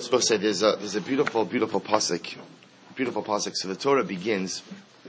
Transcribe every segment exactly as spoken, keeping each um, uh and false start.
So say there's a there's a beautiful, beautiful pasuk, beautiful pasuk. So the Torah begins.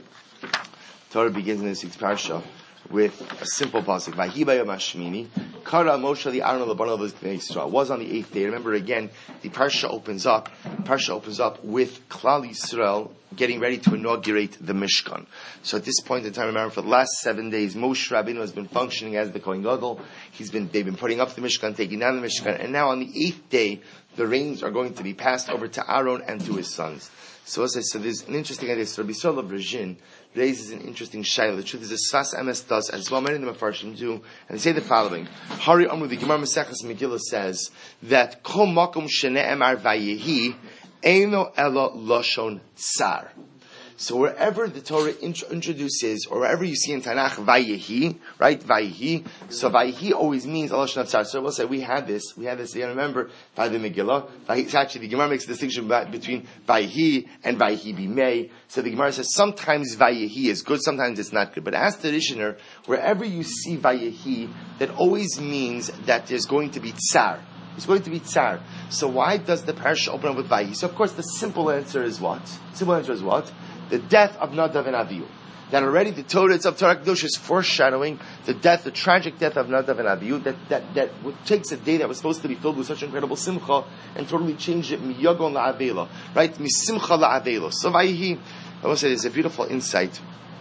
Torah begins in this week's parsha with a simple pasuk. Vayhi bayom hashmini, kara Moshe li Aaron lebanav b'nei Yisrael. Was on the eighth day. Remember again, the parsha opens up. Parsha opens up with Klal Yisrael getting ready to inaugurate the Mishkan. So at this point in time, remember, for the last seven days, Moshe Rabbeinu has been functioning as the Kohen Gadol. He's been, they've been putting up the Mishkan, taking down the Mishkan, and now on the eighth day, the reins are going to be passed over to Aaron and to his sons. So, so there's an interesting idea. So Rabbi Yisrael of Rajin raises an interesting shayla. The truth is, the Sfas Emes does, as well many of the Mefarshim do, and they say the following: Hari Amru, the Gemara Maseches Megillah says that Kol Makom Shene'emar Vayehi Eino Elo Lashon Tsar. So wherever the Torah int- introduces, or wherever you see in Tanakh, Vayehi, right, Vayehi, so Vayehi always means a Lashon Tsar. So we'll say, we had this, we had this, you remember, by the Megillah. Vayehi, actually, the Gemara makes a distinction between Vayehi and Vayehi Bimei. So the Gemara says, sometimes Vayehi is good, sometimes it's not good. But as the Rishner, wherever you see Vayehi, that always means that there's going to be Tsar. It's going to be Tsar. So why does the parasha open up with Vayehi? So of course the simple answer is what? Simple answer is what? The death of Nadav and Avihu. That already the Torah itself, Torah Kedosh, is foreshadowing the death, the tragic death of Nadav and Avihu. That that that takes a day that was supposed to be filled with such incredible simcha and totally changed it miyagon la'avela, right? Misimcha la'avela. So Vayehi, I want to say, there's a beautiful insight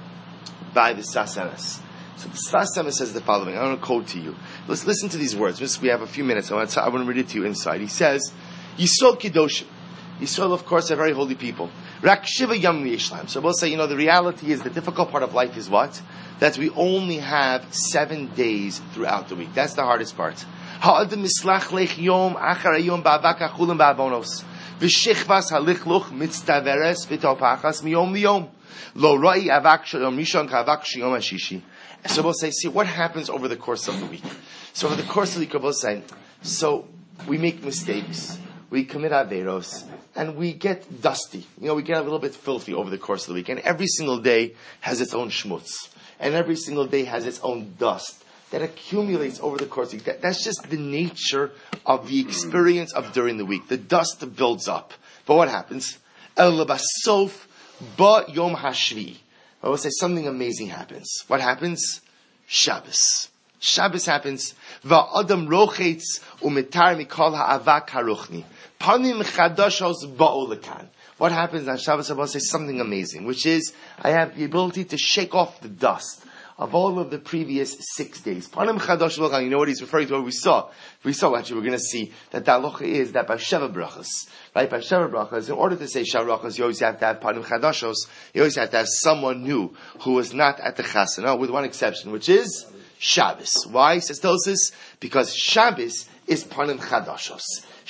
by the Sfas Emes. So the Sfas Emes says the following. I want to quote to you. Let's listen to these words. Just, we have a few minutes. I want to, I want to read it to you inside. He says, Yisrael Kedoshim. Yisrael, of course, are very holy people. Rak Shiva Yom Yishlam. So we'll say, you know, the reality is, the difficult part of life is what? That we only have seven days throughout the week. That's the hardest part. Ha'adam mislach lech yom achar yom ba'avak achulim ba'avonos. V'shechvas halichlch mitztaveres v'topachas miyom liyom. Lo ra'i avak shayom rishon ka'avak shayom hashishi. So we'll say, see, what happens over the course of the week? So over the course of the week, we'll say, so we make mistakes. We commit averos, and we get dusty. You know, we get a little bit filthy over the course of the week. And every single day has its own schmutz. And every single day has its own dust that accumulates over the course of the week. That, that's just the nature of the experience of during the week. The dust builds up. But what happens? El basof ba yom hashvi. I will say something amazing happens. What happens? Shabbos. Shabbos happens. Va'adam rochetz umitar mikol ha'avak haruchni. Panim chadashos ba'olakan. What happens on Shabbos? I will say something amazing, which is, I have the ability to shake off the dust of all of the previous six days. Panim chadash ba'olakan. You know what he's referring to? What we saw. We saw, actually, we're going to see that the halacha is that by Sheva brachas, right? By Sheva brachas, in order to say Sheva brachas, you always have to have panim chadashos. You always have to have someone new who was not at the chasana, with one exception, which is Shabbos. Why, says Tosis? Because Shabbos is panim chadashos.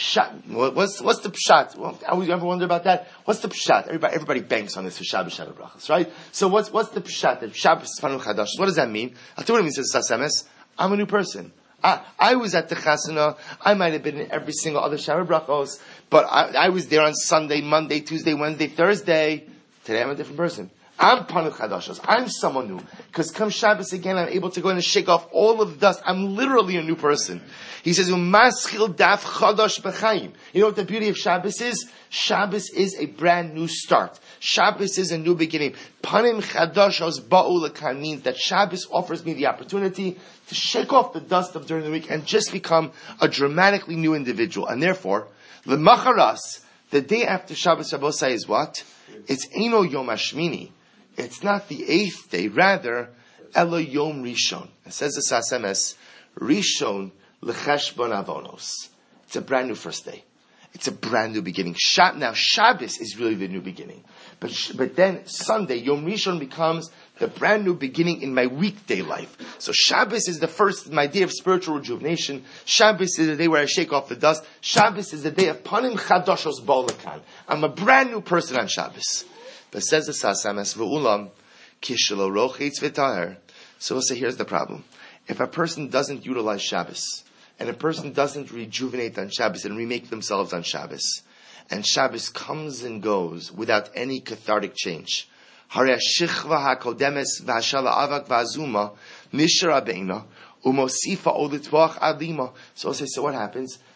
What's what's the pshat? Well, you ever wonder about that? What's the pshat? Everybody everybody banks on this for Shabbos Shabbos brachas, right? So what's what's the pshat? That Shabbos is panim chadashos. What does that mean? I'll tell you what it means. Says Sfas Emes. I'm a new person. I, I was at the chasana. I might have been in every single other Shabbos brachos, but I, I was there on Sunday, Monday, Tuesday, Wednesday, Thursday. Today I'm a different person. I'm panim chadashos. I'm someone new. Because come Shabbos again, I'm able to go in and shake off all of the dust. I'm literally a new person. He says, "Umaschil daf chadash b'chaim." You know what the beauty of Shabbos is? Shabbos is a brand new start. Shabbos is a new beginning. Panim chadashos ba'u lekan means that Shabbos offers me the opportunity to shake off the dust of during the week and just become a dramatically new individual. And therefore, the macharas, the day after Shabbos Shabbosai is what? It's Eino Yom Hashmini. It's not the eighth day, rather, Elo Yom Rishon. It says the Sfas Emes, Rishon L'cheshbon Avonos. It's a brand new first day. It's a brand new beginning. Now, Shabbos is really the new beginning. But but then Sunday, Yom Rishon, becomes the brand new beginning in my weekday life. So Shabbos is the first, my day of spiritual rejuvenation. Shabbos is the day where I shake off the dust. Shabbos is the day of Panim Chadashos Ba'olakan. I'm a brand new person on Shabbos. But says the Sfas Emes, V'ulam kishelo rochetz v'taher. So we'll say, here's the problem. If a person doesn't utilize Shabbos, and a person doesn't rejuvenate on Shabbos and remake themselves on Shabbos, and Shabbos comes and goes without any cathartic change, Harei shichva hakodemes v'hashala avak v'azuma mishra beina umosifa olitwach adima. So we'll say, so what happens?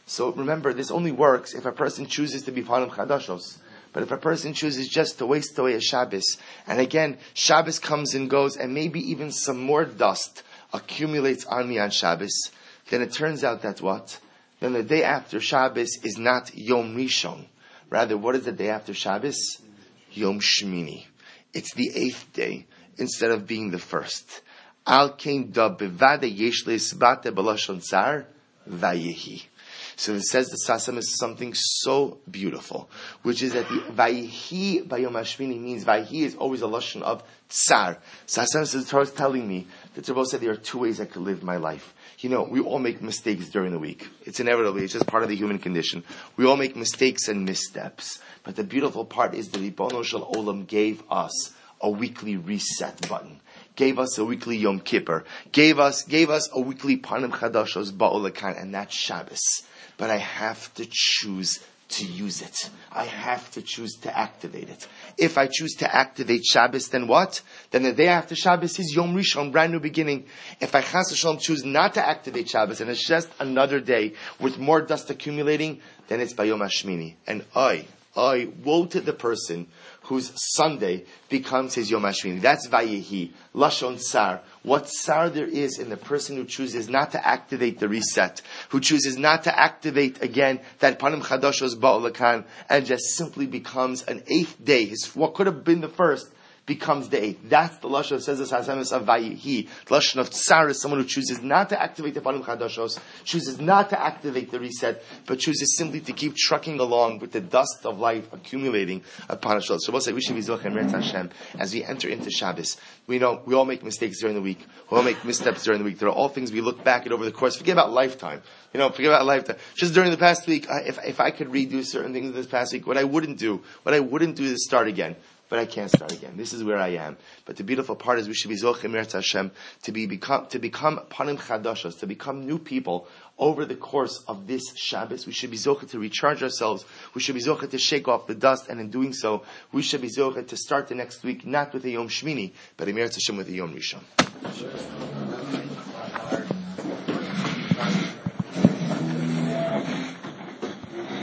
So remember, this only works if a person chooses to be Panim Chadashos. But if a person chooses just to waste away a Shabbos, and again, Shabbos comes and goes, and maybe even some more dust accumulates on me on Shabbos, then it turns out that what? Then the day after Shabbos is not Yom Rishon. Rather, what is the day after Shabbos? Yom Shmini. It's the eighth day, instead of being the first. Al kein da bevade yesh leisbate b'lashon tsar vayehi. So it says the Sasam is something so beautiful, which is that the Vayihi Bayom Hashmini means Vayihi is always a lashon of Tsar. Sasam says, the Torah is telling me, the Torah said there are two ways I could live my life. You know, we all make mistakes during the week. It's inevitable. It's just part of the human condition. We all make mistakes and missteps. But the beautiful part is that Ribono Shel Olam gave us a weekly reset button. Gave us a weekly Yom Kippur. Gave us, gave us a weekly Panim Chadashos Ba'olakan, and that's Shabbos. But I have to choose to use it. I have to choose to activate it. If I choose to activate Shabbos, then what? Then the day after Shabbos is Yom Rishon, brand new beginning. If I Chas V'Shalom choose not to activate Shabbos, and it's just another day with more dust accumulating, then it's Bayom Hashmini. And I, I, woe to the person whose Sunday becomes his Yom HaShmini. That's Vayehi, Lashon Tsar. What tsar there is in the person who chooses not to activate the reset, who chooses not to activate again that Panim Chadashos Ba'olakan, and just simply becomes an eighth day. His, what could have been the first becomes the eighth. That's the lashon, says the Sasamis of Vayihi. The lashon of tsar is someone who chooses not to activate the Panim Chadashos, chooses not to activate the reset, but chooses simply to keep trucking along with the dust of life accumulating upon us. So we'll say we should be Zochen Meretz Hashem as we enter into Shabbos. We know we all make mistakes during the week. We all make missteps during the week. There are all things we look back at over the course. Forget about lifetime. You know, forget about lifetime. Just during the past week, I, if if I could redo certain things this past week, what I wouldn't do, what I wouldn't do is start again. But I can't start again. This is where I am. But the beautiful part is we should be Zochim Meretz Hashem to be become to become Panim Chadashos, to become new people over the course of this Shabbos. We should be Zochim to recharge ourselves. We should be Zochim to shake off the dust, and in doing so, we should be Zochim to start the next week not with a Yom Shmini, but a Meretz Hashem with a Yom Rishon.